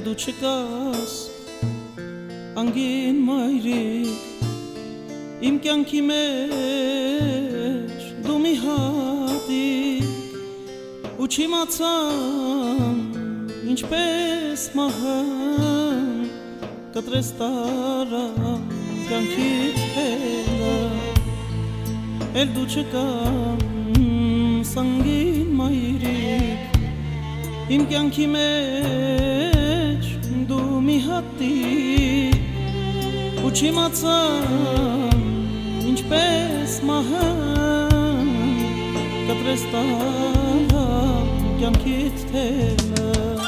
դու չկաս անգին մայրիկ իմ կյանքի մեջ դու մի հատիկ ու չիմացամ ինչպես մահան կտրես տարան կյանքից հելը էլ դու չկաս անգին մայրիկ իմ կյանքի մեջ դու մի հատիկ ու չիմացամ ինչպես մահան կտրես տարան կյանքից թելը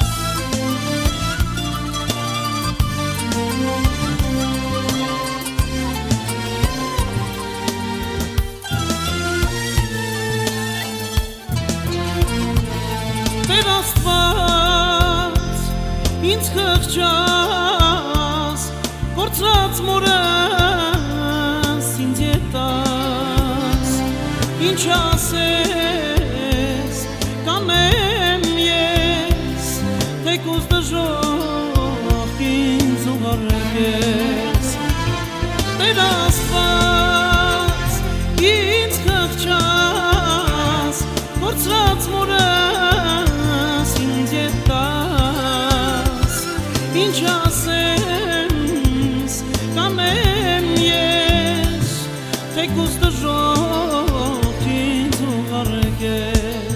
Տեր Աստված ինձ խղճաս կորցրած մորս ինձ ետաս ինչ ասես կանեմ ես թեկուզ դժոխ ինձ ուղարկես Տեր Աստված ինձ խղճաս կորցրած մորս ինձ ետաս ինչ ասեմ կանեմ ես թեկուզ դժոխ ինձ ուղարկես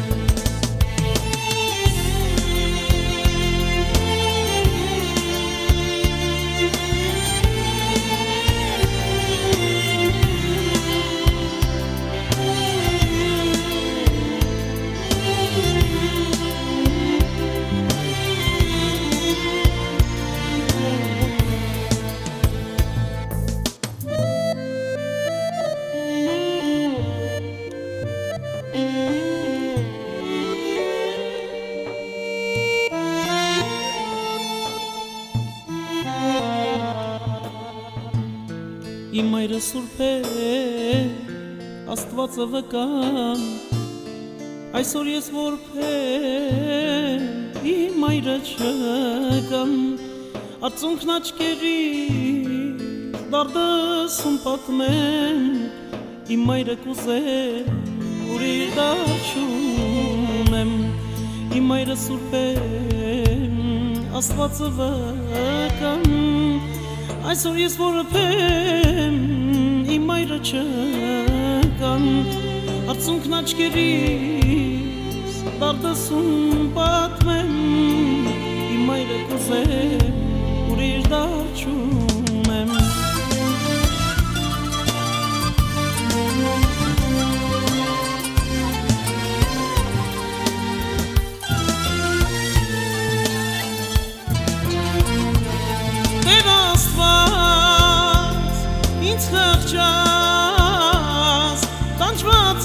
Իմ մայրը սուրբ է, Աստվածը վկա, այսօր ես որբ եմ, իմ մայրը չկամ, արցունքն աչքերի, դարդսում պատմեմ, իմ մայրը կուզեմ, ուրիշ դար չունեմ, իմ մայրը սուրբ է, Աստվածը վկա, այսօր ես որբ եմ, իմ մայրը չկան, արցունքն աչքերիս, դարդսում պատմեմ, իմ մայրը կուզեմ, ուրիշ դար չունեմ Տեր Աստված ինձ խղճաս կանչված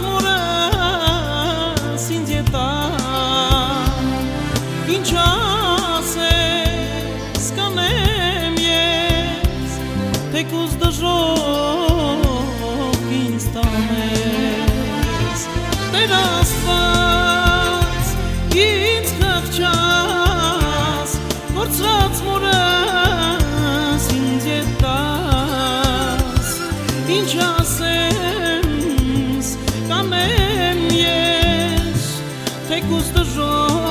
մորս ինձ ետան ինչ ասես կանեմ ես թեկուզ դժոխ ինձ տանես Տեր Աստված ինձ խղճաս կորցրած մորս ինձ ետաս ինչ ասեմ կանեմ ես թեկուզ դժոխ